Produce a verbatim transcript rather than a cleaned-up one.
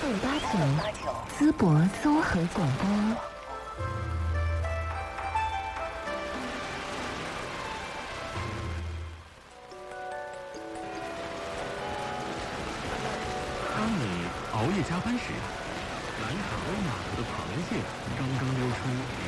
四八九淄博综合广播。 当你熬夜加班时，兰卡威码头的螃蟹刚刚溜出